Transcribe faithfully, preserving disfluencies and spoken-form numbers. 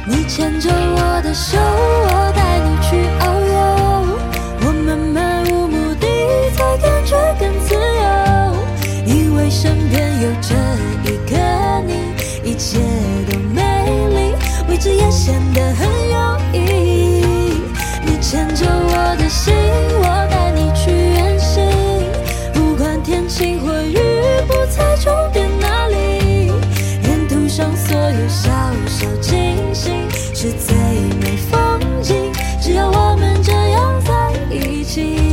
你牵着我的手，我带你去遨游，我们漫无目的才感觉更自由，因为身边有着一个你，一切都美丽，未知也显得很有意义。你牵着我的心，我带你去远行，不管天晴或雨，不猜终点哪里，沿途上所有小小惊喜是最美风景，只要我们这样在一起。